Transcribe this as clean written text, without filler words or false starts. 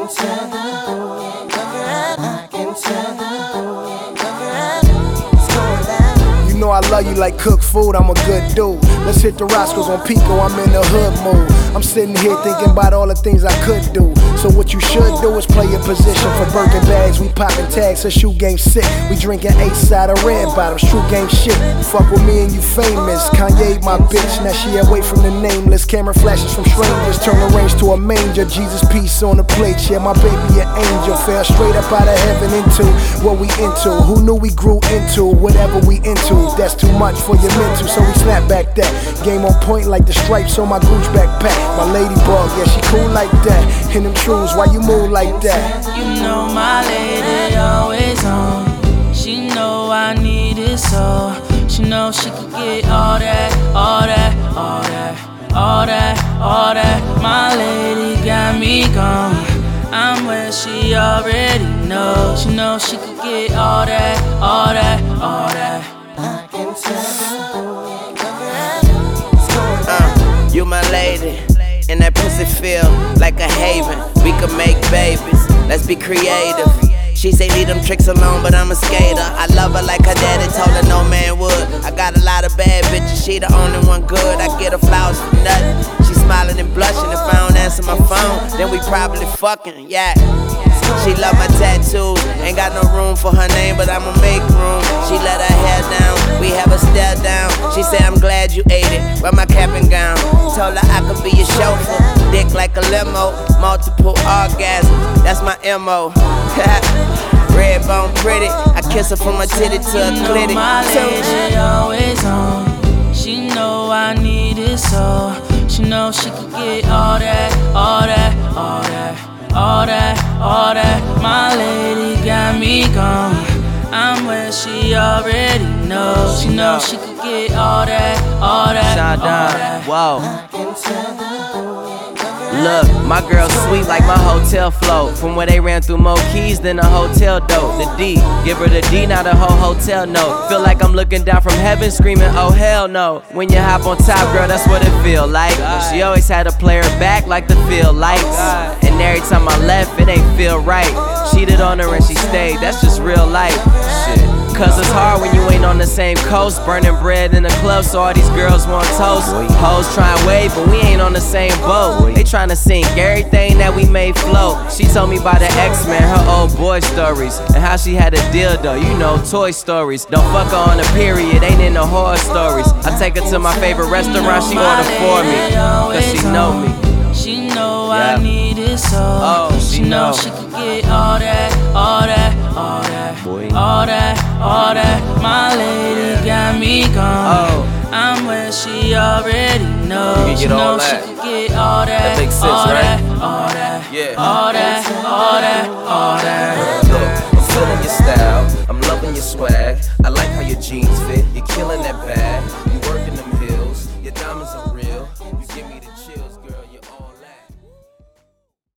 You know I love you like cooked food, I'm a good dude. Let's hit the Roscoe's on Pico, I'm in the hood mood. I'm sitting here thinking about all the things I could do. So what you should do is play your position for Birkin bags. We poppin' tags, her shoe game sick. We drinking 8-side of red bottoms, true game shit. Fuck with me and you famous. Kanye my bitch, now she away from the nameless. Camera flashes from strangers, turn the range to a manger. Jesus peace on the plate, yeah, my baby an angel. Fell straight up out of heaven into what we into. Who knew we grew into whatever we into? That's too much for your mental, so we snap back that. Game on point like the stripes on my Gucci backpack. My ladybug, yeah, she cool like that. In them trues, why you move like that? You know my lady always on. She know I need it so. She know she could get all that, all that, all that, all that, all that. My lady got me gone. I'm where she already knows. She know she could get all that, all that, all that. You my lady, and that pussy feel like a haven. We could make babies, let's be creative. She say leave them tricks alone, but I'm a skater. I love her like her daddy told her no man would. I got a lot of bad bitches, she the only one good. I get her flowers for nothing. She smiling and blushing. If I don't answer my phone, then we probably fucking, yeah. She love my tattoos, ain't got no room for her name, but I'ma make room. She let her hair down, we have her stare down. She said I'm glad you ate it, wear my cap and gown. Told her I could be your chauffeur, dick like a limo, multiple orgasms, that's my MO. Red bone pretty, I kiss her from my titty to a clitty. My lady always on. She know I need it so. She know she could get all that, all that, all that, all that, all that. My lady got me gone. I'm where she already knows. She know she could get all that, all that, all that. Whoa. Look, my girl sweet like my hotel float. From where they ran through more keys than a hotel dope. The D, give her the D, not a whole hotel note. Feel like I'm looking down from heaven screaming, oh hell no. When you hop on top, girl, that's what it feel like. She always had to play her back like the field lights. And every time I left, it ain't feel right. Cheated on her and she stayed, that's just real life. Shit. Cause it's hard when you ain't on the same coast. Burning bread in the club, so all these girls want toast. Hoes tryin' wave, but we ain't on the same boat. They tryna sink everything that we made float. She told me about the X-Men, her old boy stories, and how she had a dildo, you know, Toy Stories. Don't fuck her on a period, ain't in the horror stories. I take her to my favorite restaurant, she order for me, cause she know me. She know I need it so. Oh, she know she could get all that, all that, all that, all that, all that. My lady got me gone. I'm where she already knows. She know she could get all that, all that, all that, all that, all that, all that. Look, I'm feeling your style, I'm loving your swag. I like how your jeans